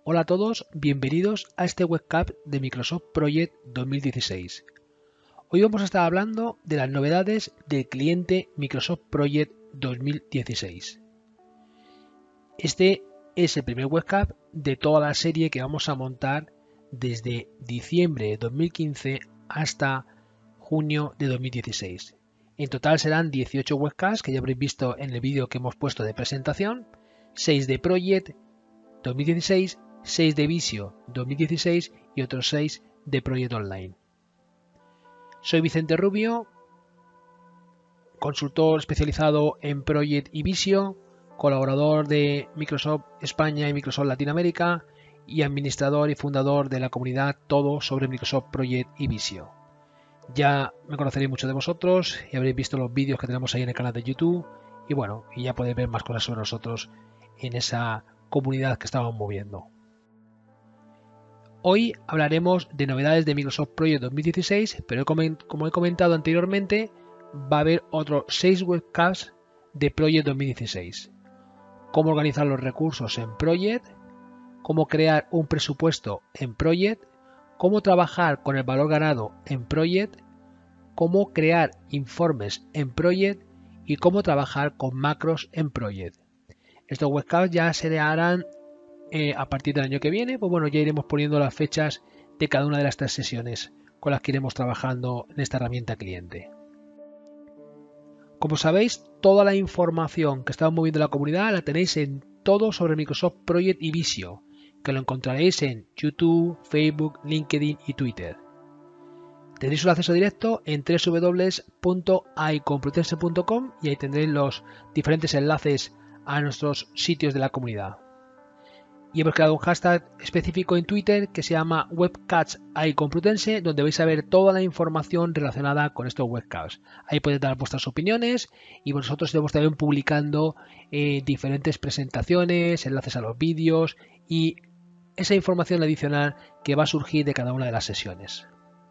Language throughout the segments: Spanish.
Hola a todos, bienvenidos a este webcast de Microsoft Project 2016. Hoy vamos a estar hablando de las novedades del cliente Microsoft Project 2016. Este es el primer webcast de toda la serie que vamos a montar desde diciembre de 2015 hasta junio de 2016. En total serán 18 webcasts que ya habréis visto en el vídeo que hemos puesto de presentación, 6 de Project 2016, 6 de Visio 2016 y otros 6 de Project Online. Soy Vicente Rubio, consultor especializado en Project y Visio, colaborador de Microsoft España y Microsoft Latinoamérica y administrador y fundador de la comunidad Todo sobre Microsoft Project y Visio. Ya me conoceréis muchos de vosotros y habréis visto los vídeos que tenemos ahí en el canal de YouTube y bueno, y ya podéis ver más cosas sobre nosotros en esa comunidad que estamos moviendo. Hoy hablaremos de novedades de Microsoft Project 2016, pero como he comentado anteriormente, va a haber otros 6 webcasts de Project 2016. Cómo organizar los recursos en Project, cómo crear un presupuesto en Project, cómo trabajar con el valor ganado en Project, cómo crear informes en Project y cómo trabajar con macros en Project. Estos webcasts ya se harán a partir del año que viene, pues bueno, ya iremos poniendo las fechas de cada una de las 3 sesiones con las que iremos trabajando en esta herramienta cliente. Como sabéis, toda la información que estamos moviendo en la comunidad la tenéis en Todo sobre Microsoft Project y Visio, que lo encontraréis en YouTube, Facebook, LinkedIn y Twitter. Tenéis un acceso directo en www.icomplutense.com y ahí tendréis los diferentes enlaces a nuestros sitios de la comunidad. Y hemos creado un hashtag específico en Twitter que se llama webcasts.iComplutense, donde vais a ver toda la información relacionada con estos webcasts. Ahí podéis dar vuestras opiniones y nosotros iremos también publicando diferentes presentaciones, enlaces a los vídeos y esa información adicional que va a surgir de cada una de las sesiones.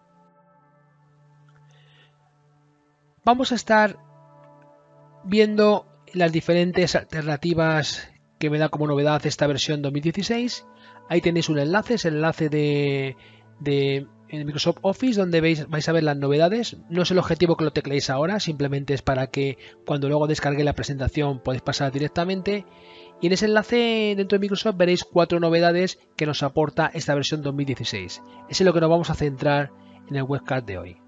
Vamos a estar viendo las diferentes alternativas que me da como novedad esta versión 2016. Ahí tenéis un enlace, es el enlace de Microsoft Office, donde vais a ver las novedades. No es el objetivo que lo tecleéis ahora, simplemente es para que cuando luego descarguéis la presentación podéis pasar directamente. Y en ese enlace dentro de Microsoft veréis 4 novedades que nos aporta esta versión 2016. Es en lo que nos vamos a centrar en el webcast de hoy.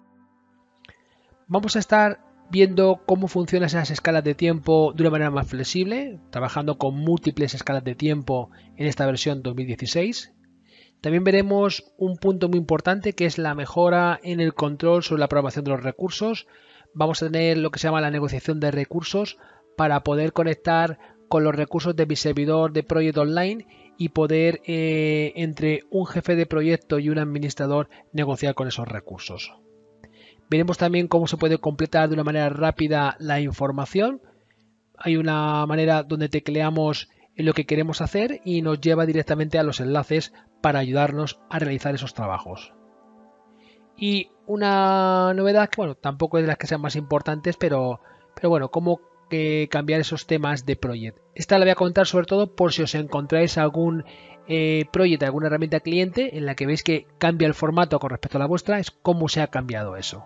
Vamos a estar viendo cómo funcionan esas escalas de tiempo de una manera más flexible, trabajando con múltiples escalas de tiempo en esta versión 2016. También veremos un punto muy importante que es la mejora en el control sobre la programación de los recursos. Vamos a tener lo que se llama la negociación de recursos para poder conectar con los recursos de mi servidor de Project Online y poder entre un jefe de proyecto y un administrador negociar con esos recursos. Veremos también cómo se puede completar de una manera rápida la información. Hay una manera donde tecleamos en lo que queremos hacer y nos lleva directamente a los enlaces para ayudarnos a realizar esos trabajos. Y una novedad que bueno, tampoco es de las que sean más importantes, pero bueno, cómo cambiar esos temas de Project. Esta la voy a contar sobre todo por si os encontráis algún Project, alguna herramienta cliente en la que veis que cambia el formato con respecto a la vuestra, es cómo se ha cambiado eso.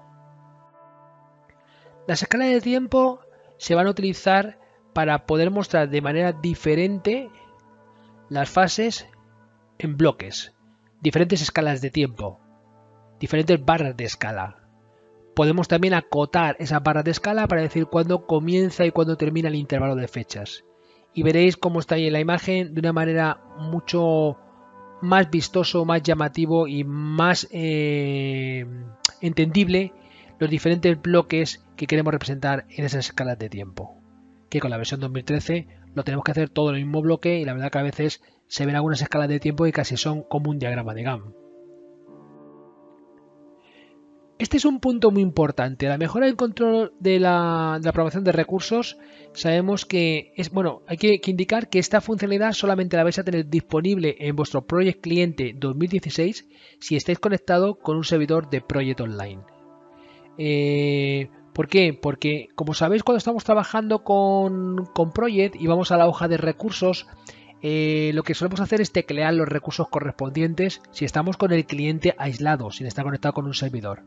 Las escalas de tiempo se van a utilizar para poder mostrar de manera diferente las fases en bloques, diferentes escalas de tiempo, diferentes barras de escala. Podemos también acotar esas barras de escala para decir cuándo comienza y cuándo termina el intervalo de fechas. Y veréis cómo está ahí en la imagen de una manera mucho más vistoso, más llamativo y más entendible los diferentes bloques que queremos representar en esas escalas de tiempo. Que con la versión 2013 lo tenemos que hacer todo en el mismo bloque y la verdad que a veces se ven algunas escalas de tiempo y casi son como un diagrama de Gantt. Este es un punto muy importante. La mejora del control de la programación de recursos, sabemos que es bueno. Hay que indicar que esta funcionalidad solamente la vais a tener disponible en vuestro Project Cliente 2016 si estáis conectado con un servidor de Project Online. ¿Por qué? Porque como sabéis, cuando estamos trabajando con Project y vamos a la hoja de recursos, Lo que solemos hacer es teclear los recursos correspondientes si estamos con el cliente aislado, sin estar conectado con un servidor.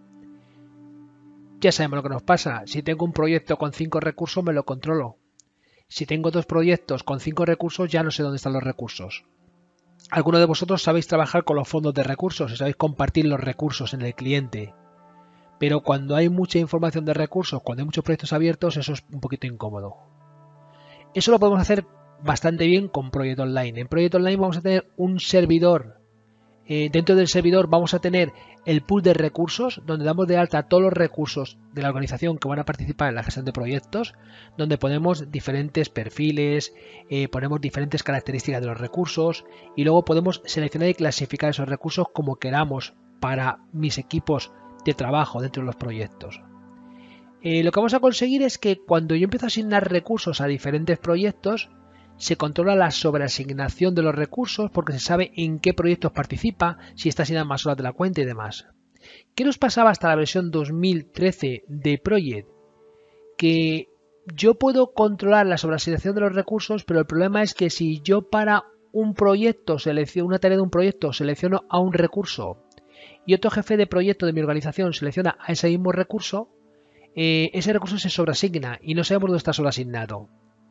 Ya sabemos lo que nos pasa. Si tengo un proyecto con 5 recursos, me lo controlo. Si tengo 2 proyectos con 5 recursos, ya no sé dónde están los recursos. Algunos de vosotros sabéis trabajar con los fondos de recursos y sabéis compartir los recursos en el cliente. Pero cuando hay mucha información de recursos, cuando hay muchos proyectos abiertos, eso es un poquito incómodo. Eso lo podemos hacer bastante bien con Project Online. En Project Online vamos a tener un servidor. Dentro del servidor vamos a tener el pool de recursos, donde damos de alta todos los recursos de la organización que van a participar en la gestión de proyectos, donde ponemos diferentes perfiles, ponemos diferentes características de los recursos y luego podemos seleccionar y clasificar esos recursos como queramos para mis equipos de trabajo dentro de los proyectos. Lo que vamos a conseguir es que cuando yo empiezo a asignar recursos a diferentes proyectos, se controla la sobreasignación de los recursos porque se sabe en qué proyectos participa, si está asignando más horas de la cuenta y demás. ¿Qué nos pasaba hasta la versión 2013 de Project? Que yo puedo controlar la sobreasignación de los recursos, pero el problema es que si yo para un proyecto selecciono una tarea de un proyecto, selecciono a un recurso y otro jefe de proyecto de mi organización selecciona a ese mismo recurso, ese recurso se sobreasigna y no sabemos dónde está sobreasignado.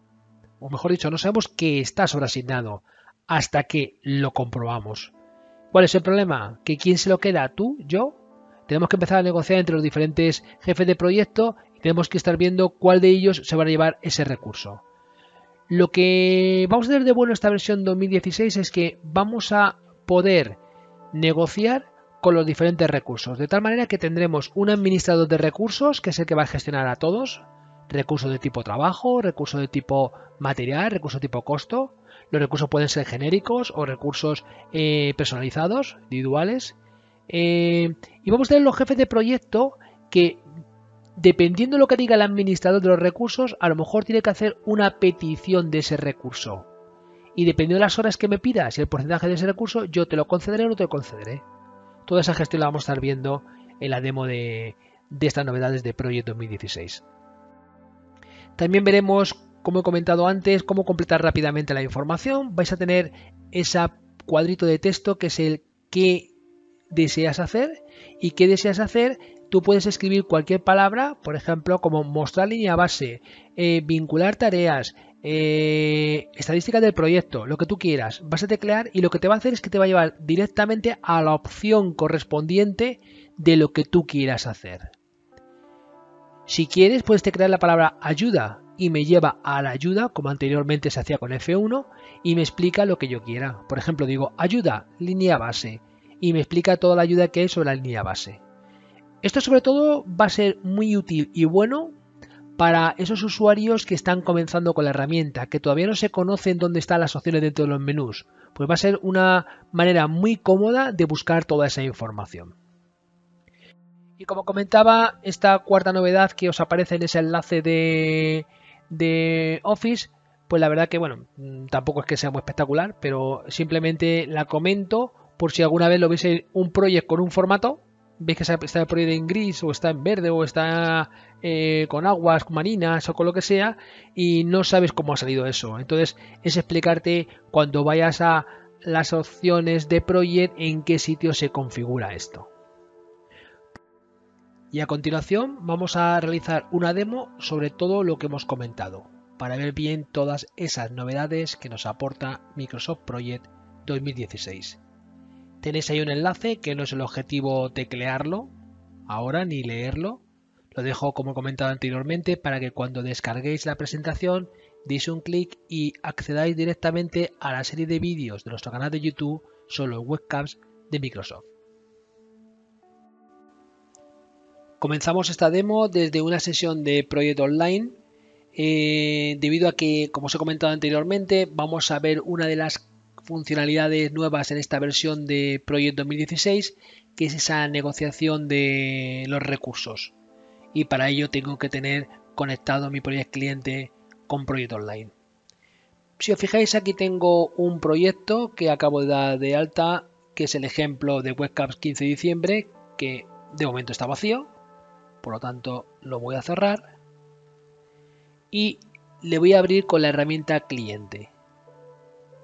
O mejor dicho, no sabemos que está sobreasignado hasta que lo comprobamos. ¿Cuál es el problema? ¿Que quién se lo queda? ¿Tú? ¿Yo? Tenemos que empezar a negociar entre los diferentes jefes de proyecto y tenemos que estar viendo cuál de ellos se van a llevar ese recurso. Lo que vamos a tener de bueno esta versión 2016 es que vamos a poder negociar con los diferentes recursos, de tal manera que tendremos un administrador de recursos, que es el que va a gestionar a todos, recursos de tipo trabajo, recursos de tipo material, recursos de tipo costo. Los recursos pueden ser genéricos o recursos personalizados, individuales. Y vamos a tener los jefes de proyecto que, dependiendo de lo que diga el administrador de los recursos, a lo mejor tiene que hacer una petición de ese recurso. Y dependiendo de las horas que me pidas y el porcentaje de ese recurso, yo te lo concederé o no te lo concederé. Toda esa gestión la vamos a estar viendo en la demo de estas novedades de Project 2016. También veremos, como he comentado antes, cómo completar rápidamente la información. Vais a tener ese cuadrito de texto que es el qué deseas hacer y qué deseas hacer. Tú puedes escribir cualquier palabra, por ejemplo, como mostrar línea base, vincular tareas, estadísticas del proyecto, lo que tú quieras. Vas a teclear y lo que te va a hacer es que te va a llevar directamente a la opción correspondiente de lo que tú quieras hacer. Si quieres, puedes teclear la palabra ayuda y me lleva a la ayuda, como anteriormente se hacía con F1, y me explica lo que yo quiera. Por ejemplo, digo ayuda, línea base, y me explica toda la ayuda que hay sobre la línea base. Esto sobre todo va a ser muy útil y bueno para esos usuarios que están comenzando con la herramienta, que todavía no se conocen dónde están las opciones dentro de los menús. Pues va a ser una manera muy cómoda de buscar toda esa información. Y como comentaba, esta cuarta novedad que os aparece en ese enlace de Office, pues la verdad que bueno, tampoco es que sea muy espectacular, pero simplemente la comento por si alguna vez lo veis en un proyecto con un formato. Veis que está el proyecto en gris o está en verde o está con aguas marinas o con lo que sea y no sabes cómo ha salido eso. Entonces es explicarte cuando vayas a las opciones de Project en qué sitio se configura esto. Y a continuación vamos a realizar una demo sobre todo lo que hemos comentado, para ver bien todas esas novedades que nos aporta Microsoft Project 2016. Tenéis ahí un enlace que no es el objetivo teclearlo ahora ni leerlo. Lo dejo como he comentado anteriormente para que cuando descarguéis la presentación deis un clic y accedáis directamente a la serie de vídeos de nuestro canal de YouTube sobre los webcams de Microsoft. Comenzamos esta demo desde una sesión de Project Online debido a que, como os he comentado anteriormente, vamos a ver una de las funcionalidades nuevas en esta versión de Project 2016, que es esa negociación de los recursos. Y para ello tengo que tener conectado mi Project cliente con Project Online. Si os fijáis, aquí tengo un proyecto que acabo de dar de alta, que es el ejemplo de Webcams 15 de diciembre, que de momento está vacío. Por lo tanto, lo voy a cerrar y le voy a abrir con la herramienta cliente.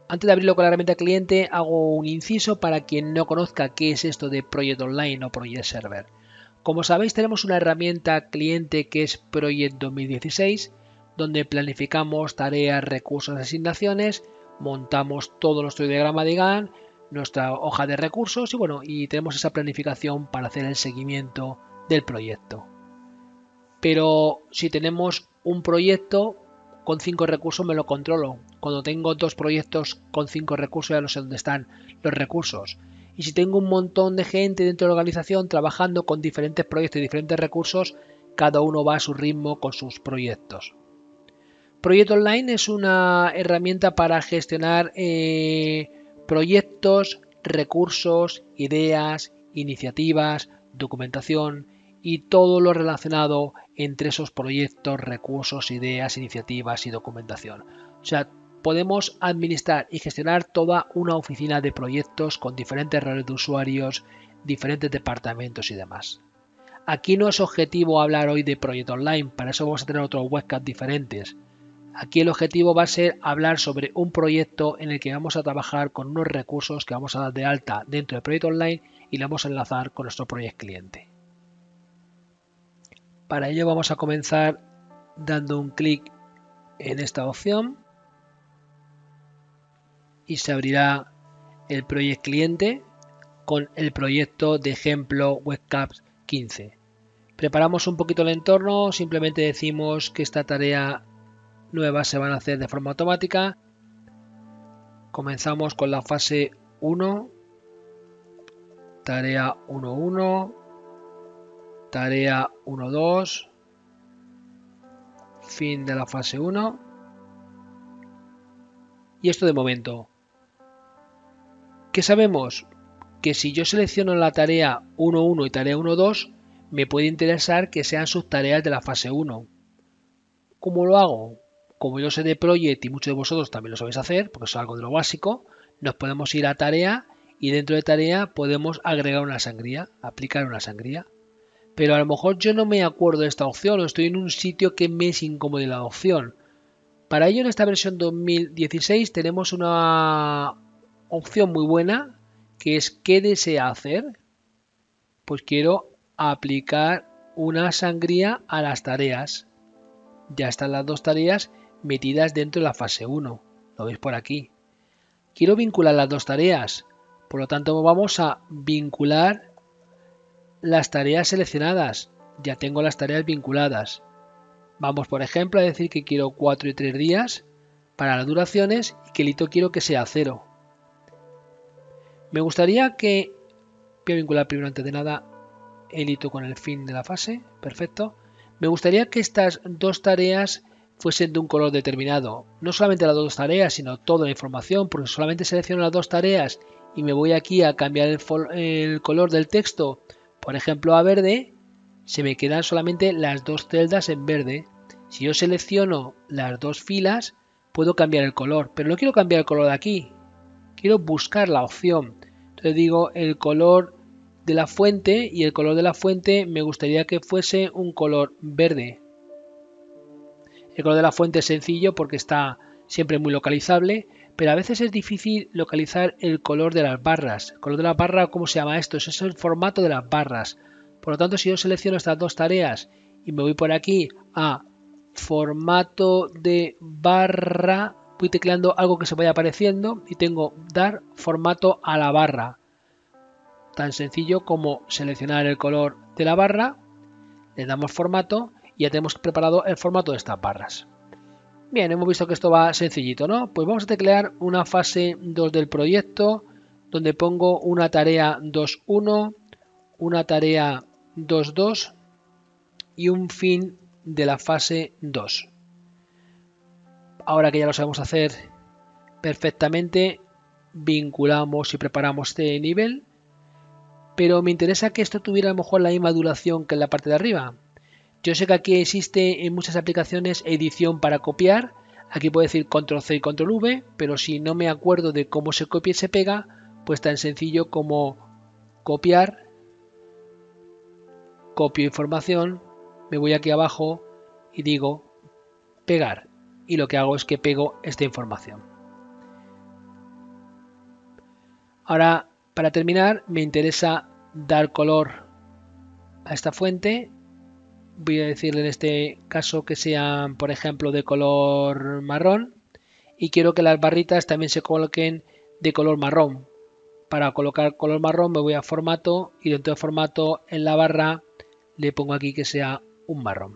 Antes de abrirlo con la herramienta cliente, hago un inciso para quien no conozca qué es esto de Project Online o Project Server. Como sabéis, tenemos una herramienta cliente que es Project 2016, donde planificamos tareas, recursos, asignaciones, montamos todo nuestro diagrama de Gantt, nuestra hoja de recursos y tenemos esa planificación para hacer el seguimiento del proyecto. Pero si tenemos un proyecto con 5 recursos me lo controlo. Cuando tengo 2 proyectos con 5 recursos ya no sé dónde están los recursos. Y si tengo un montón de gente dentro de la organización trabajando con diferentes proyectos y diferentes recursos, cada uno va a su ritmo con sus proyectos. Project Online es una herramienta para gestionar proyectos, recursos, ideas, iniciativas, documentación y todo lo relacionado entre esos proyectos, recursos, ideas, iniciativas y documentación. O sea, podemos administrar y gestionar toda una oficina de proyectos con diferentes roles de usuarios, diferentes departamentos y demás. Aquí no es objetivo hablar hoy de Project Online, para eso vamos a tener otros webcasts diferentes. Aquí el objetivo va a ser hablar sobre un proyecto en el que vamos a trabajar con unos recursos que vamos a dar de alta dentro del proyecto online y le vamos a enlazar con nuestro proyecto cliente. Para ello vamos a comenzar dando un clic en esta opción y se abrirá el proyecto cliente con el proyecto de ejemplo Webcaps 15. Preparamos un poquito el entorno, simplemente decimos que esta tarea nueva se van a hacer de forma automática. Comenzamos con la fase 1, tarea 1.1, tarea 1.2, fin de la fase 1. Y esto de momento. ¿Qué sabemos? Que si yo selecciono la tarea 1.1 y tarea 1.2, me puede interesar que sean subtareas de la fase 1. ¿Cómo lo hago? Como yo sé de Project y muchos de vosotros también lo sabéis hacer, porque es algo de lo básico, nos podemos ir a tarea y dentro de tarea podemos agregar una sangría, aplicar una sangría. Pero a lo mejor yo no me acuerdo de esta opción o estoy en un sitio que me es incómodo la opción. Para ello en esta versión 2016 tenemos una opción muy buena que es ¿qué desea hacer? Pues quiero aplicar una sangría a las tareas. Ya están las 2 tareas metidas dentro de la fase 1. Lo veis por aquí. Quiero vincular las 2 tareas. Por lo tanto vamos a vincular las tareas seleccionadas. Ya tengo las tareas vinculadas. Vamos por ejemplo a decir que quiero 4 y 3 días para las duraciones y que el hito quiero que sea 0. Me gustaría que... Voy a vincular primero antes de nada el hito con el fin de la fase. Perfecto. Me gustaría que estas 2 tareas fuesen de un color determinado. No solamente las 2 tareas, sino toda la información, porque solamente selecciono las 2 tareas y me voy aquí a cambiar el color del texto, por ejemplo a verde, se me quedan solamente las 2 celdas en verde. Si yo selecciono las 2 filas, puedo cambiar el color, pero no quiero cambiar el color de aquí. Quiero buscar la opción. Entonces digo el color de la fuente y el color de la fuente me gustaría que fuese un color verde. El color de la fuente es sencillo porque está siempre muy localizable, pero a veces es difícil localizar el color de las barras. El color de la barra, ¿cómo se llama esto? Ese es el formato de las barras. Por lo tanto, si yo selecciono estas 2 tareas y me voy por aquí a formato de barra, voy tecleando algo que se vaya apareciendo y tengo dar formato a la barra. Tan sencillo como seleccionar el color de la barra, le damos formato y ya tenemos preparado el formato de estas barras. Bien, hemos visto que esto va sencillito, ¿no? Pues vamos a teclear una fase 2 del proyecto donde pongo una tarea 2.1, una tarea 2.2 y un fin de la fase 2. Ahora que ya lo sabemos hacer perfectamente, vinculamos y preparamos este nivel, pero me interesa que esto tuviera a lo mejor la misma duración que en la parte de arriba. Yo sé que aquí existe en muchas aplicaciones edición para copiar. Aquí puedo decir control C y control V, pero si no me acuerdo de cómo se copia y se pega, pues tan sencillo como copiar, copio información, me voy aquí abajo y digo pegar. Y lo que hago es que pego esta información. Ahora, para terminar, me interesa dar color a esta fuente. Voy a decirle en este caso que sean, por ejemplo, de color marrón. Y quiero que las barritas también se coloquen de color marrón. Para colocar color marrón me voy a formato y dentro de formato en la barra le pongo aquí que sea un marrón.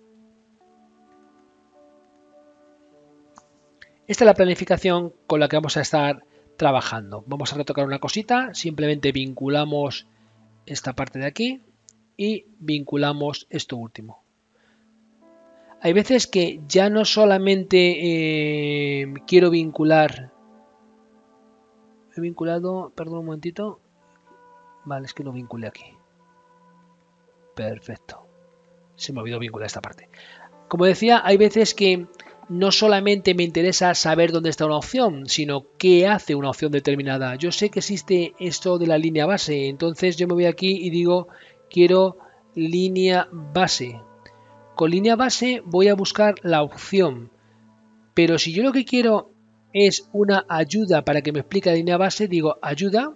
Esta es la planificación con la que vamos a estar trabajando. Vamos a retocar una cosita, simplemente vinculamos esta parte de aquí y vinculamos esto último. Hay veces que ya no solamente quiero vincular. He vinculado, perdón un momentito. Vale, es que lo vinculé aquí. Perfecto. Se me olvidó vincular esta parte. Como decía, hay veces que no solamente me interesa saber dónde está una opción, sino qué hace una opción determinada. Yo sé que existe esto de la línea base, entonces yo me voy aquí y digo, quiero línea base. Con línea base voy a buscar la opción, pero si yo lo que quiero es una ayuda para que me explique la línea base, digo ayuda,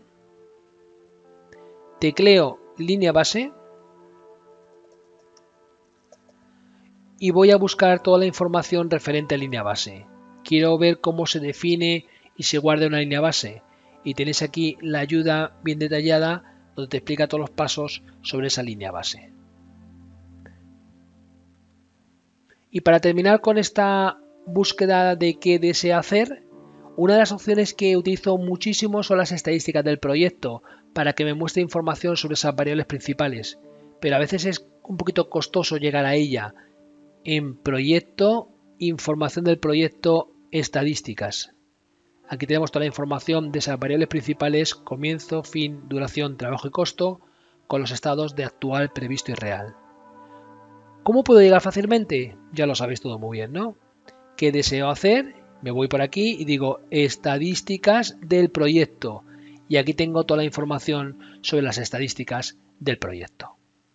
tecleo línea base y voy a buscar toda la información referente a línea base. Quiero ver cómo se define y se guarda una línea base. Y tenéis aquí la ayuda bien detallada donde te explica todos los pasos sobre esa línea base. Y para terminar con esta búsqueda de qué desea hacer, una de las opciones que utilizo muchísimo son las estadísticas del proyecto para que me muestre información sobre esas variables principales. Pero a veces es un poquito costoso llegar a ella. En proyecto, información del proyecto, estadísticas. Aquí tenemos toda la información de esas variables principales, comienzo, fin, duración, trabajo y costo, con los estados de actual, previsto y real. ¿Cómo puedo llegar fácilmente? Ya lo sabéis todo muy bien, ¿no? ¿Qué deseo hacer? Me voy por aquí y digo estadísticas del proyecto. Y aquí tengo toda la información sobre las estadísticas del proyecto.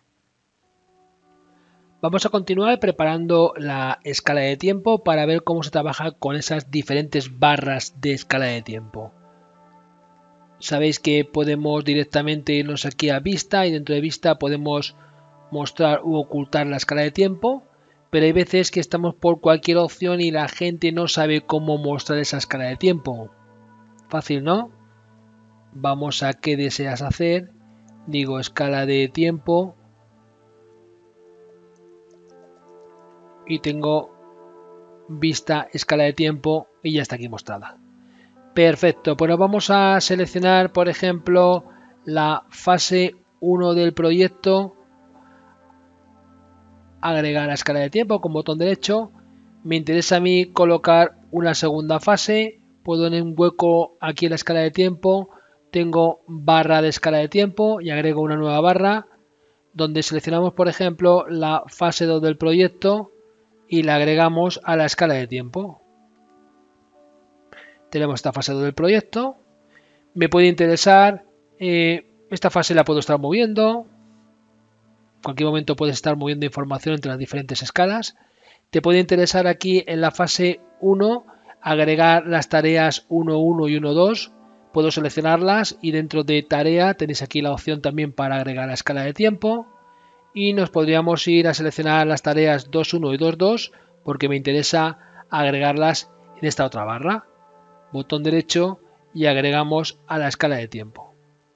Vamos a continuar preparando la escala de tiempo para ver cómo se trabaja con esas diferentes barras de escala de tiempo. Sabéis que podemos directamente irnos aquí a vista y dentro de vista podemos mostrar u ocultar la escala de tiempo, pero hay veces que estamos por cualquier opción y la gente no sabe cómo mostrar esa escala de tiempo. Fácil, ¿no? Vamos a qué deseas hacer, digo escala de tiempo y tengo vista escala de tiempo y ya está aquí mostrada. Perfecto, pues nos vamos a seleccionar por ejemplo la fase 1 del proyecto, agregar a escala de tiempo con botón derecho. Me interesa a mí colocar una segunda fase, puedo en un hueco aquí en la escala de tiempo, tengo barra de escala de tiempo y agrego una nueva barra donde seleccionamos por ejemplo la fase 2 del proyecto y la agregamos a la escala de tiempo. Tenemos esta fase 2 del proyecto. Me puede interesar, esta fase la puedo estar moviendo. En cualquier momento puedes estar moviendo información entre las diferentes escalas. Te puede interesar aquí en la fase 1 agregar las tareas 1.1 y 1.2. Puedo seleccionarlas y dentro de tarea tenéis aquí la opción también para agregar la escala de tiempo. Y nos podríamos ir a seleccionar las tareas 2.1 y 2.2 porque me interesa agregarlas en esta otra barra. Botón derecho y agregamos a la escala de tiempo.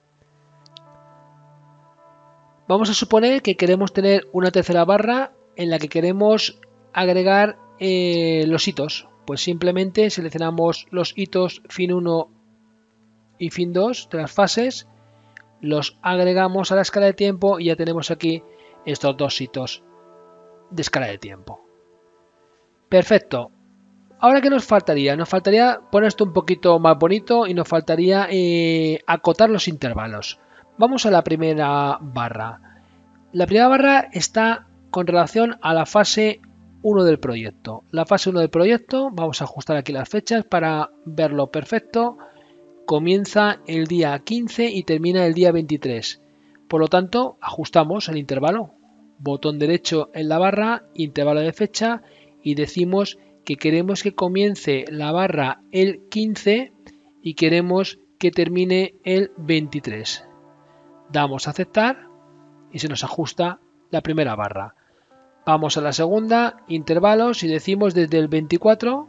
Vamos a suponer que queremos tener una tercera barra en la que queremos agregar los hitos. Pues simplemente seleccionamos los hitos fin 1 y fin 2 de las fases, los agregamos a la escala de tiempo y ya tenemos aquí estos dos hitos de escala de tiempo. Perfecto. Ahora, ¿qué nos faltaría? Nos faltaría poner esto un poquito más bonito y nos faltaría acotar los intervalos. Vamos a la primera barra. La primera barra está con relación a la fase 1 del proyecto. La fase 1 del proyecto, vamos a ajustar aquí las fechas para verlo perfecto. Comienza el día 15 y termina el día 23. Por lo tanto, ajustamos el intervalo. Botón derecho en la barra, intervalo de fecha y decimos que queremos que comience la barra el 15 y queremos que termine el 23. Damos a aceptar y se nos ajusta la primera barra. Vamos a la segunda, intervalos, y decimos desde el 24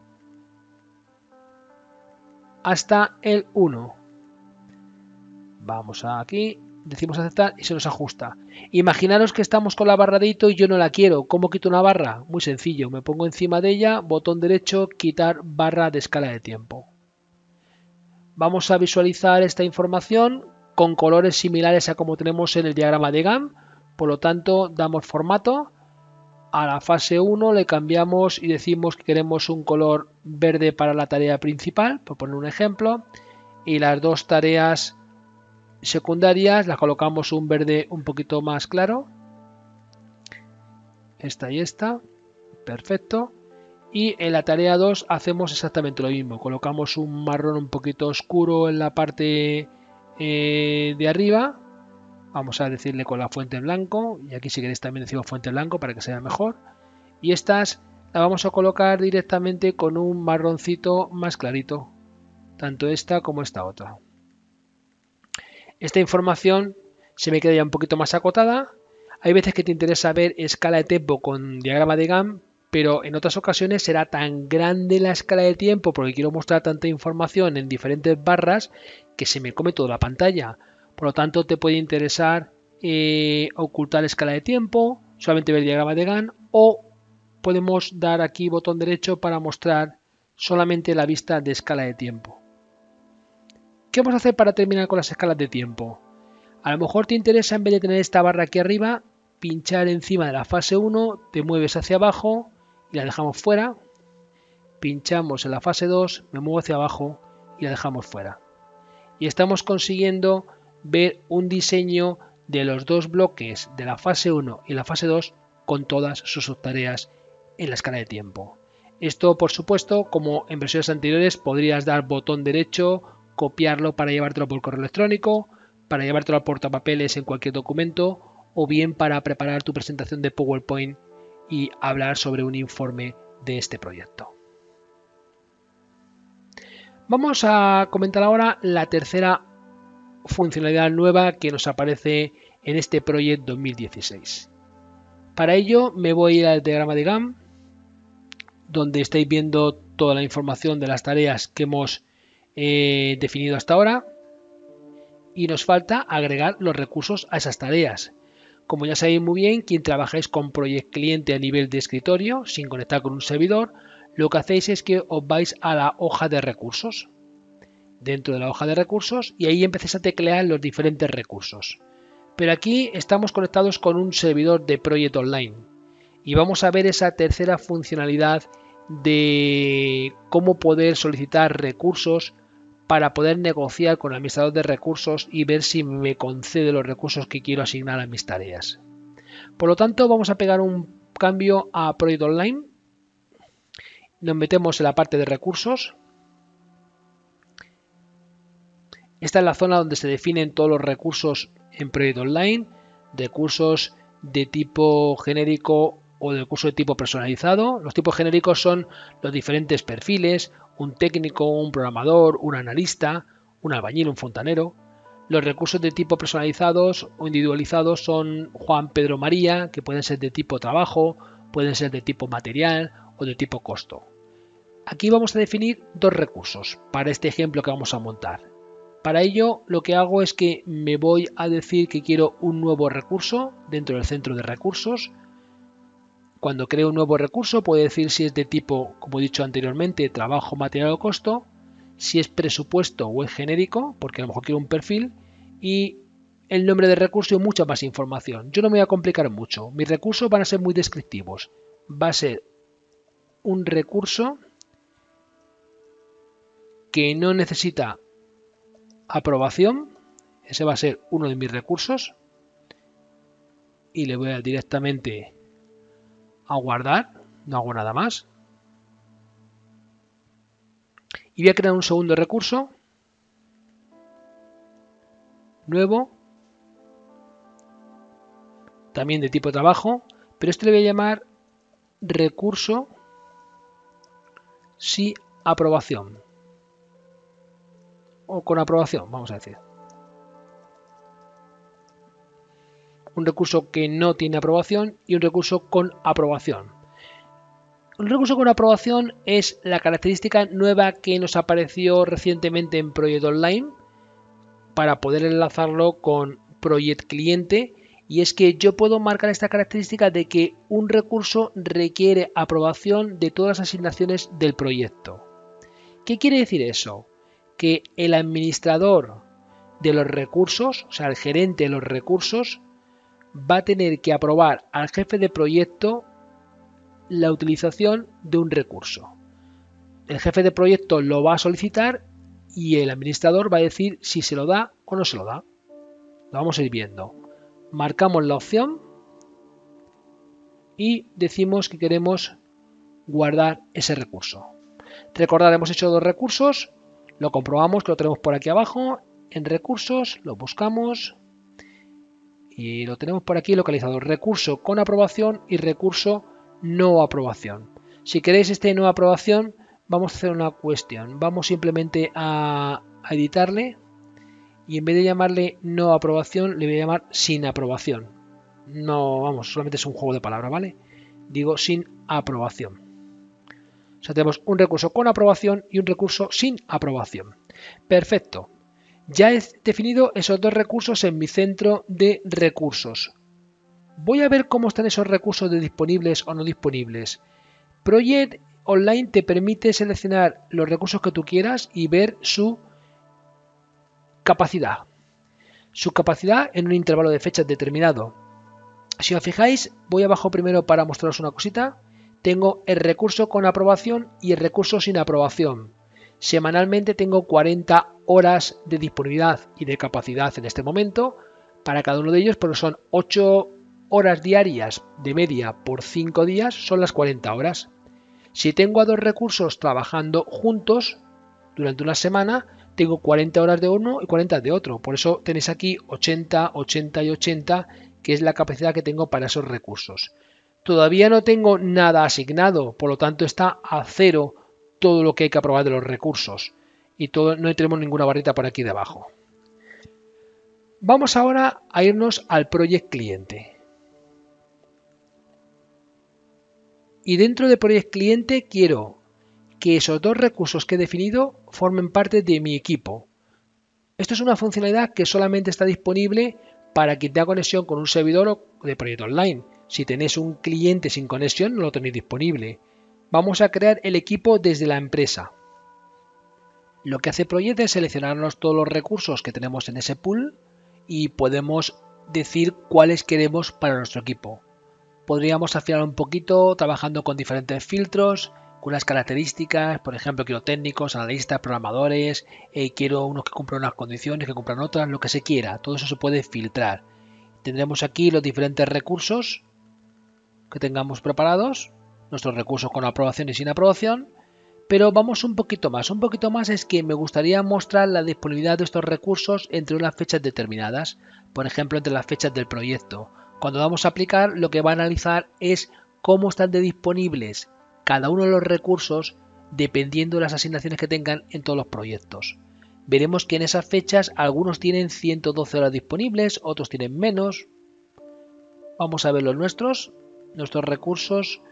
hasta el 1. Vamos aquí, decimos aceptar y se nos ajusta. Imaginaros que estamos con la barra de hito y yo no la quiero. ¿Cómo quito una barra? Muy sencillo, me pongo encima de ella, botón derecho, quitar barra de escala de tiempo. Vamos a visualizar esta información con colores similares a como tenemos en el diagrama de Gantt. Por lo tanto, damos formato. A la fase 1 le cambiamos y decimos que queremos un color verde para la tarea principal, por poner un ejemplo. Y las dos tareas secundarias las colocamos un verde un poquito más claro. Esta y esta. Perfecto. Y en la tarea 2 hacemos exactamente lo mismo. Colocamos un marrón un poquito oscuro en la parte de arriba. Vamos a decirle con la fuente en blanco. Y aquí si queréis también decimos fuente en blanco para que sea mejor. Y estas las vamos a colocar directamente con un marroncito más clarito. Tanto esta como esta otra. Esta información se me queda ya un poquito más acotada. Hay veces que te interesa ver escala de tiempo con diagrama de Gantt, pero en otras ocasiones será tan grande la escala de tiempo porque quiero mostrar tanta información en diferentes barras que se me come toda la pantalla. Por lo tanto, te puede interesar ocultar escala de tiempo, solamente ver diagrama de Gantt, o podemos dar aquí botón derecho para mostrar solamente la vista de escala de tiempo. ¿Qué vamos a hacer para terminar con las escalas de tiempo? A lo mejor te interesa, en vez de tener esta barra aquí arriba, pinchar encima de la fase 1, te mueves hacia abajo y la dejamos fuera. Pinchamos en la fase 2, me muevo hacia abajo y la dejamos fuera. Y estamos consiguiendo ver un diseño de los dos bloques de la fase 1 y la fase 2 con todas sus subtareas en la escala de tiempo. Esto, por supuesto, como en versiones anteriores, podrías dar botón derecho, copiarlo para llevártelo por correo electrónico, para llevártelo al portapapeles en cualquier documento, o bien para preparar tu presentación de PowerPoint y hablar sobre un informe de este proyecto. Vamos a comentar ahora la tercera funcionalidad nueva que nos aparece en este Project 2016. Para ello me voy al diagrama de Gantt, donde estáis viendo toda la información de las tareas que hemos definido hasta ahora, y nos falta agregar los recursos a esas tareas. Como ya sabéis muy bien, quien trabajáis con Project Cliente a nivel de escritorio, sin conectar con un servidor, lo que hacéis es que os vais a la hoja de recursos. Dentro de la hoja de recursos, y ahí empecéis a teclear los diferentes recursos. Pero aquí estamos conectados con un servidor de Project Online y vamos a ver esa tercera funcionalidad de cómo poder solicitar recursos para poder negociar con el administrador de recursos y ver si me concede los recursos que quiero asignar a mis tareas. Por lo tanto, vamos a pegar un cambio a Project Online. Nos metemos en la parte de recursos. Esta es la zona donde se definen todos los recursos en Project Online, recursos de tipo genérico o de recursos de tipo personalizado. Los tipos genéricos son los diferentes perfiles, un técnico, un programador, un analista, un albañil, un fontanero. Los recursos de tipo personalizados o individualizados son Juan, Pedro, María, que pueden ser de tipo trabajo, pueden ser de tipo material o de tipo costo. Aquí vamos a definir dos recursos para este ejemplo que vamos a montar. Para ello, lo que hago es que me voy a decir que quiero un nuevo recurso dentro del centro de recursos. Cuando creo un nuevo recurso, puedo decir si es de tipo, como he dicho anteriormente, trabajo, material o costo, si es presupuesto o es genérico, porque a lo mejor quiero un perfil, y el nombre del recurso y mucha más información. Yo no me voy a complicar mucho. Mis recursos van a ser muy descriptivos. Va a ser un recurso que no necesita aprobación. Ese va a ser uno de mis recursos. Y le voy a directamente a guardar. No hago nada más. Y voy a crear un segundo recurso. Nuevo. También de tipo trabajo. Pero este le voy a llamar recurso sí aprobación. o con aprobación, vamos a decir. Un recurso que no tiene aprobación y un recurso con aprobación. Un recurso con aprobación es la característica nueva que nos apareció recientemente en Project Online para poder enlazarlo con Project Cliente, y es que yo puedo marcar esta característica de que un recurso requiere aprobación de todas las asignaciones del proyecto. ¿Qué quiere decir eso? Que el administrador de los recursos, o sea, el gerente de los recursos, va a tener que aprobar al jefe de proyecto la utilización de un recurso. El jefe de proyecto lo va a solicitar y el administrador va a decir si se lo da o no se lo da. Lo vamos a ir viendo. Marcamos la opción y decimos que queremos guardar ese recurso. Recordad, hemos hecho dos recursos, lo comprobamos que lo tenemos por aquí abajo, en recursos, lo buscamos y lo tenemos por aquí localizado, recurso con aprobación y recurso no aprobación. Si queréis este no aprobación, vamos a hacer una cuestión, vamos simplemente a editarle y en vez de llamarle no aprobación, le voy a llamar sin aprobación. No, vamos, solamente es un juego de palabras, ¿vale? Digo sin aprobación. O sea, tenemos un recurso con aprobación y un recurso sin aprobación. Perfecto. Ya he definido esos dos recursos en mi centro de recursos. Voy a ver cómo están esos recursos de disponibles o no disponibles. Project Online te permite seleccionar los recursos que tú quieras y ver su capacidad. Su capacidad en un intervalo de fechas determinado. Si os fijáis, voy abajo primero para mostraros una cosita. Tengo el recurso con aprobación y el recurso sin aprobación. Semanalmente tengo 40 horas de disponibilidad y de capacidad en este momento para cada uno de ellos, pero son 8 horas diarias de media por 5 días, son las 40 horas. Si tengo a dos recursos trabajando juntos durante una semana, tengo 40 horas de uno y 40 de otro. Por eso tenéis aquí 80, 80 y 80, que es la capacidad que tengo para esos recursos. Todavía no tengo nada asignado, por lo tanto está a cero todo lo que hay que aprobar de los recursos. Y no tenemos ninguna barrita por aquí debajo. Vamos ahora a irnos al Project Cliente. Y dentro de Project Cliente quiero que esos dos recursos que he definido formen parte de mi equipo. Esto es una funcionalidad que solamente está disponible para quien tenga conexión con un servidor de Project Online. Si tenéis un cliente sin conexión, no lo tenéis disponible. Vamos a crear el equipo desde la empresa. Lo que hace Project es seleccionarnos todos los recursos que tenemos en ese pool y podemos decir cuáles queremos para nuestro equipo. Podríamos afinar un poquito trabajando con diferentes filtros, con unas características, por ejemplo, quiero técnicos, analistas, programadores, quiero unos que cumplan unas condiciones, que cumplan otras, lo que se quiera. Todo eso se puede filtrar. Tendremos aquí los diferentes recursos que tengamos preparados, nuestros recursos con aprobación y sin aprobación, pero vamos un poquito más. Un poquito más es que me gustaría mostrar la disponibilidad de estos recursos entre unas fechas determinadas, por ejemplo, entre las fechas del proyecto. Cuando vamos a aplicar, lo que va a analizar es cómo están de disponibles cada uno de los recursos dependiendo de las asignaciones que tengan en todos los proyectos. Veremos que en esas fechas algunos tienen 112 horas disponibles, otros tienen menos. Vamos a ver los nuestros recursos,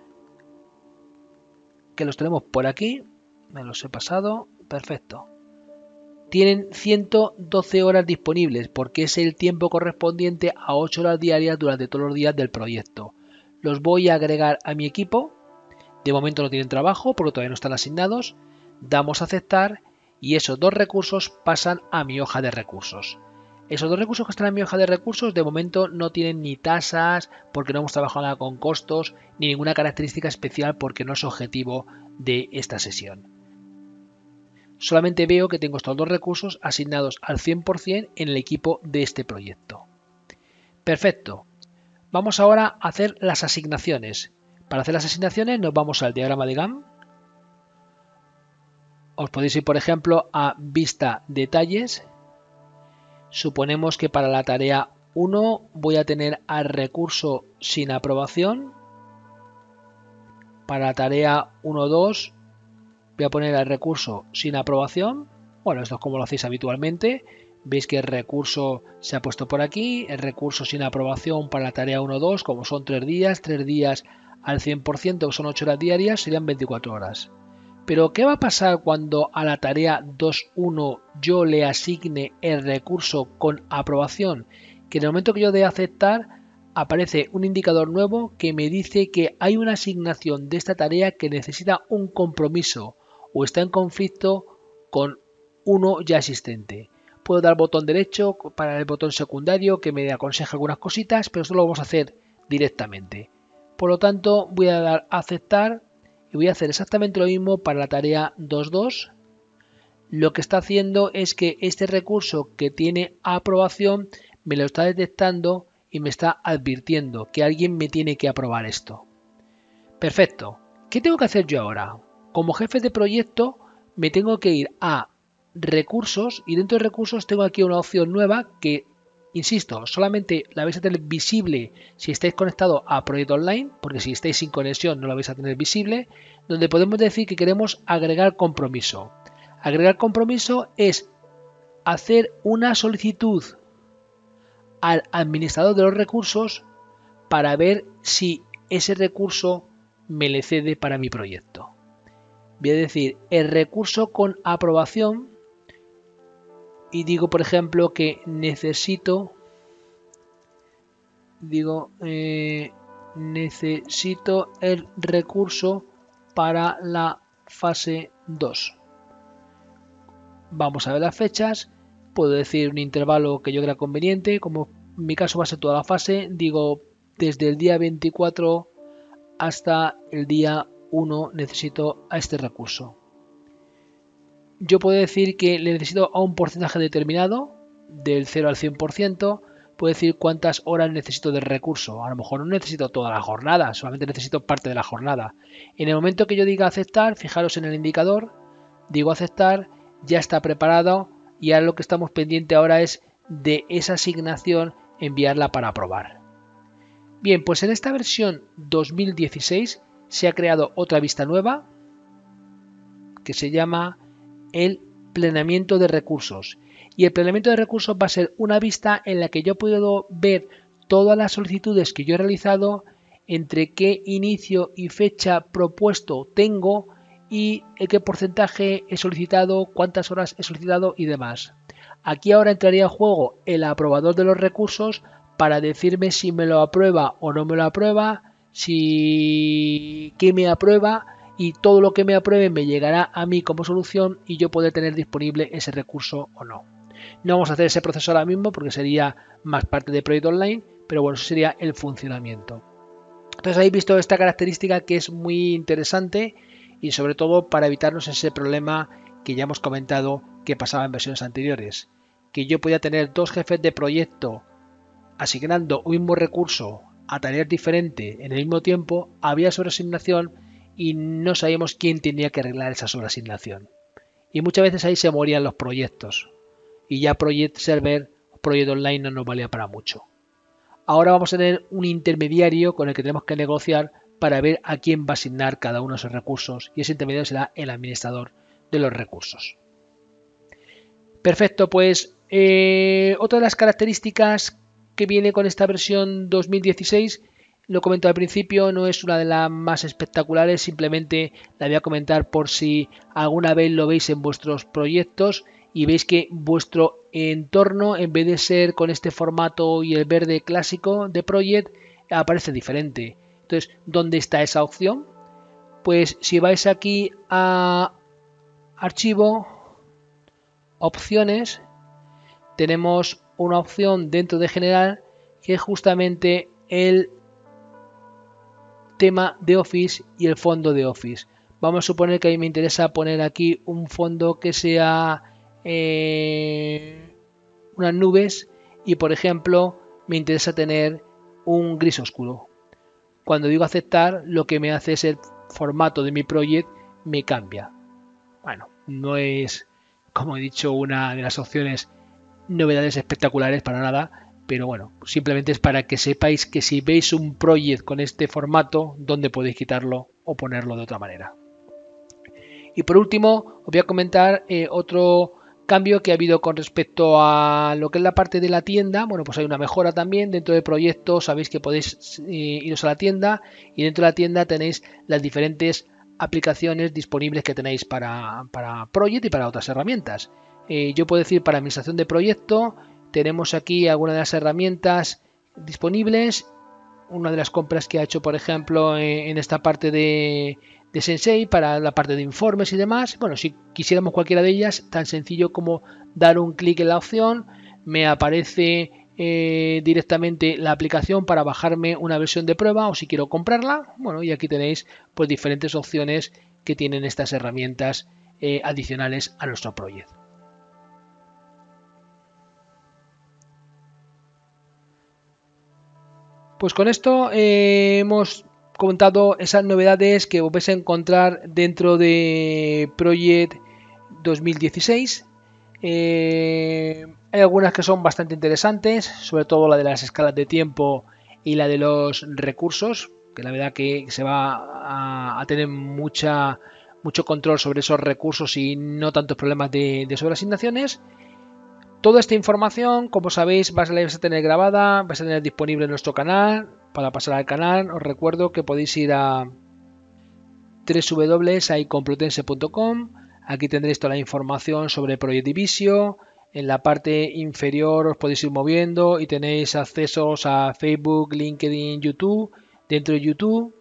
que los tenemos por aquí. Me los he pasado. Perfecto. Tienen 112 horas disponibles porque es el tiempo correspondiente a 8 horas diarias durante todos los días del proyecto. Los voy a agregar a mi equipo. De momento no tienen trabajo porque todavía no están asignados. Damos a aceptar y esos dos recursos pasan a mi hoja de recursos. Esos dos recursos que están en mi hoja de recursos de momento no tienen ni tasas porque no hemos trabajado nada con costos ni ninguna característica especial porque no es objetivo de esta sesión. Solamente veo que tengo estos dos recursos asignados al 100% en el equipo de este proyecto. Perfecto. Vamos ahora a hacer las asignaciones. Para hacer las asignaciones nos vamos al diagrama de Gantt. Os podéis ir, por ejemplo, a Vista Detalles. Suponemos que para la tarea 1 voy a tener al recurso sin aprobación. Para la tarea 1.2 voy a poner al recurso sin aprobación. Bueno, esto es como lo hacéis habitualmente. Veis que el recurso se ha puesto por aquí, el recurso sin aprobación para la tarea 1-2, como son 3 días al 100%, que son 8 horas diarias, serían 24 horas. Pero, ¿qué va a pasar cuando a la tarea 2.1 yo le asigne el recurso con aprobación? Que en el momento que yo dé aceptar, aparece un indicador nuevo que me dice que hay una asignación de esta tarea que necesita un compromiso o está en conflicto con uno ya existente. Puedo dar botón derecho para el botón secundario que me aconseja algunas cositas, pero esto lo vamos a hacer directamente. Por lo tanto, voy a dar a aceptar y voy a hacer exactamente lo mismo para la tarea 2.2. Lo que está haciendo es que este recurso que tiene aprobación me lo está detectando y me está advirtiendo que alguien me tiene que aprobar esto. Perfecto. ¿Qué tengo que hacer yo ahora? Como jefe de proyecto me tengo que ir a recursos y dentro de recursos tengo aquí una opción nueva que, insisto, solamente la vais a tener visible si estáis conectados a Proyecto Online, porque si estáis sin conexión no la vais a tener visible, donde podemos decir que queremos agregar compromiso. Agregar compromiso es hacer una solicitud al administrador de los recursos para ver si ese recurso me le cede para mi proyecto. Voy a decir el recurso con aprobación y digo, por ejemplo, que necesito el recurso para la fase 2. Vamos a ver las fechas. Puedo decir un intervalo que yo crea conveniente, como en mi caso va a ser toda la fase. Digo, desde el día 24 hasta el día 1 necesito a este recurso. Yo puedo decir que le necesito a un porcentaje determinado, del 0 al 100%, puedo decir cuántas horas necesito del recurso. A lo mejor no necesito toda la jornada, solamente necesito parte de la jornada. En el momento que yo diga aceptar, fijaros en el indicador, digo aceptar, ya está preparado y ahora lo que estamos pendiente ahora es de esa asignación enviarla para aprobar. Bien, pues en esta versión 2016 se ha creado otra vista nueva que se llama el planeamiento de recursos. Y el planeamiento de recursos va a ser una vista en la que yo puedo ver todas las solicitudes que yo he realizado, entre qué inicio y fecha propuesto tengo y qué porcentaje he solicitado, cuántas horas he solicitado y demás. Aquí ahora entraría en juego el aprobador de los recursos para decirme si me lo aprueba o no me lo aprueba, si qué me aprueba, y todo lo que me apruebe me llegará a mí como solución y yo poder tener disponible ese recurso o no. No vamos a hacer ese proceso ahora mismo porque sería más parte de Proyecto Online, pero bueno, eso sería el funcionamiento. Entonces habéis visto esta característica que es muy interesante y sobre todo para evitarnos ese problema que ya hemos comentado que pasaba en versiones anteriores, que yo podía tener dos jefes de proyecto asignando un mismo recurso a tareas diferentes en el mismo tiempo, había sobreasignación y no sabíamos quién tenía que arreglar esa sobreasignación. Y muchas veces ahí se morían los proyectos y ya Project Server, Project Online no nos valía para mucho. Ahora vamos a tener un intermediario con el que tenemos que negociar para ver a quién va a asignar cada uno de esos recursos y ese intermediario será el administrador de los recursos. Perfecto, pues otra de las características que viene con esta versión 2016, lo comento al principio, no es una de las más espectaculares, simplemente la voy a comentar por si alguna vez lo veis en vuestros proyectos y veis que vuestro entorno, en vez de ser con este formato y el verde clásico de Project, aparece diferente. Entonces, ¿dónde está esa opción? Pues si vais aquí a Archivo, Opciones, tenemos una opción dentro de General que es justamente el tema de Office y el fondo de Office. Vamos a suponer que a mí me interesa poner aquí un fondo que sea unas nubes y por ejemplo me interesa tener un gris oscuro. Cuando digo aceptar, lo que me hace es el formato de mi project me cambia. Bueno, no es, como he dicho, una de las opciones novedades espectaculares para nada, pero bueno, simplemente es para que sepáis que si veis un project con este formato, dónde podéis quitarlo o ponerlo de otra manera. Y por último, os voy a comentar otro Cambio que ha habido con respecto a lo que es la parte de la tienda, bueno, pues hay una mejora también dentro del proyecto. Sabéis que podéis iros a la tienda y dentro de la tienda tenéis las diferentes aplicaciones disponibles que tenéis para Project y para otras herramientas. Yo puedo decir, para administración de proyecto tenemos aquí algunas de las herramientas disponibles. Una de las compras que ha hecho, por ejemplo, en esta parte de Sensei para la parte de informes y demás. Bueno, si quisiéramos cualquiera de ellas, tan sencillo como dar un clic en la opción, me aparece directamente la aplicación para bajarme una versión de prueba o si quiero comprarla. Bueno, y aquí tenéis pues diferentes opciones que tienen estas herramientas adicionales a nuestro proyecto. Pues con esto hemos comentado esas novedades que os vais a encontrar dentro de Project 2016. Hay algunas que son bastante interesantes, sobre todo la de las escalas de tiempo y la de los recursos, que la verdad que se va a tener mucho control sobre esos recursos y no tantos problemas de sobreasignaciones. Toda esta información, como sabéis, vais a tener grabada, vais a tener disponible en nuestro canal. Para pasar al canal, os recuerdo que podéis ir a www.icomplutense.com. Aquí tendréis toda la información sobre Project Divisio. En la parte inferior os podéis ir moviendo y tenéis accesos a Facebook, LinkedIn, YouTube. Dentro de YouTube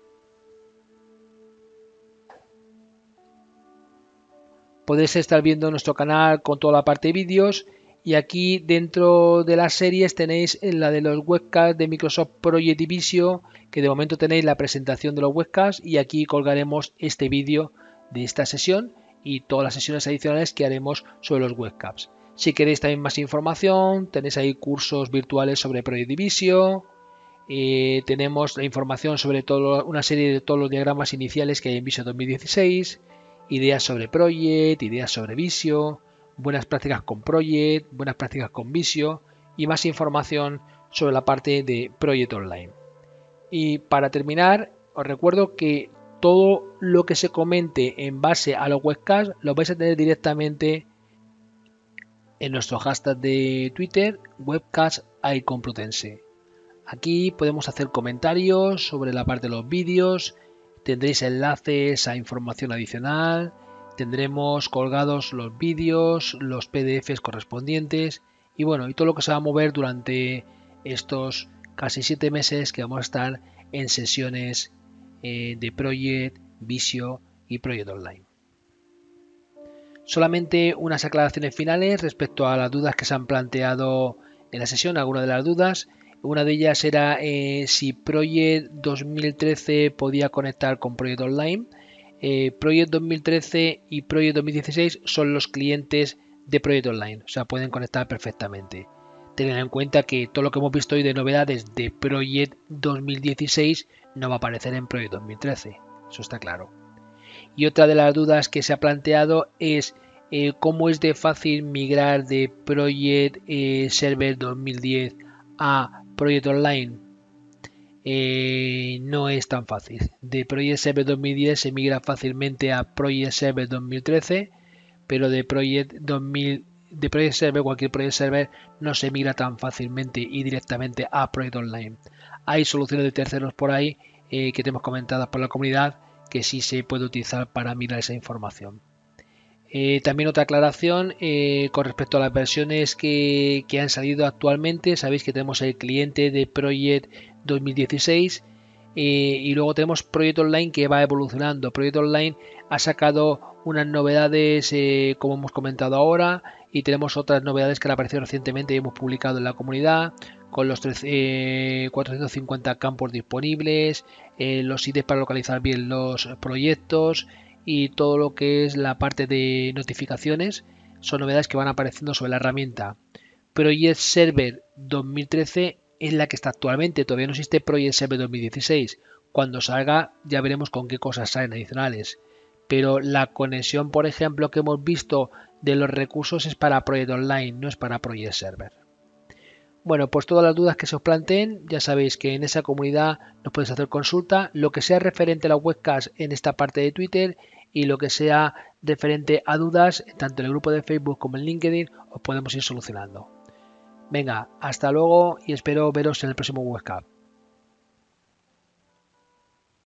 podéis estar viendo nuestro canal con toda la parte de vídeos. Y aquí dentro de las series tenéis la de los webcasts de Microsoft Project Divisio, que de momento tenéis la presentación de los webcasts y aquí colgaremos este vídeo de esta sesión y todas las sesiones adicionales que haremos sobre los webcasts. Si queréis también más información, tenéis ahí cursos virtuales sobre Project Divisio, tenemos la información sobre una serie de todos los diagramas iniciales que hay en Visio 2016, ideas sobre Project, ideas sobre Visio, buenas prácticas con Project, buenas prácticas con Visio y más información sobre la parte de Project Online. Y para terminar, os recuerdo que todo lo que se comente en base a los webcasts lo vais a tener directamente en nuestro hashtag de Twitter, webcasticomplutense. Aquí podemos hacer comentarios sobre la parte de los vídeos, tendréis enlaces a información adicional, tendremos colgados los vídeos, los PDFs correspondientes y bueno, y todo lo que se va a mover durante estos casi 7 meses que vamos a estar en sesiones de Project, Visio y Project Online. Solamente unas aclaraciones finales respecto a las dudas que se han planteado en la sesión, algunas de las dudas. Una de ellas era si Project 2013 podía conectar con Project Online. Project 2013 y Project 2016 son los clientes de Project Online, o sea, pueden conectar perfectamente. Tened en cuenta que todo lo que hemos visto hoy de novedades de Project 2016 no va a aparecer en Project 2013, eso está claro. Y otra de las dudas que se ha planteado es cómo es de fácil migrar de Project Server 2010 a Project Online. No es tan fácil. De Project Server 2010 se migra fácilmente a Project Server 2013, pero de Project Server, cualquier Project Server, no se migra tan fácilmente y directamente a Project Online. Hay soluciones de terceros por ahí que tenemos comentadas por la comunidad que sí se puede utilizar para mirar esa información. También otra aclaración con respecto a las versiones que han salido actualmente. Sabéis que tenemos el cliente de Project 2016 y luego tenemos Project Online que va evolucionando. Project Online ha sacado unas novedades como hemos comentado ahora y tenemos otras novedades que han aparecido recientemente y hemos publicado en la comunidad con los 450 campos disponibles, los IDs para localizar bien los proyectos y todo lo que es la parte de notificaciones. Son novedades que van apareciendo sobre la herramienta. Project Server 2013 es la que está actualmente, todavía no existe Project Server 2016. Cuando salga ya veremos con qué cosas salen adicionales. Pero la conexión, por ejemplo, que hemos visto de los recursos es para Project Online, no es para Project Server. Bueno, pues todas las dudas que se os planteen, ya sabéis que en esa comunidad nos podéis hacer consulta. Lo que sea referente a la webcast en esta parte de Twitter y lo que sea referente a dudas, tanto en el grupo de Facebook como en LinkedIn, os podemos ir solucionando. Venga, hasta luego y espero veros en el próximo webcam.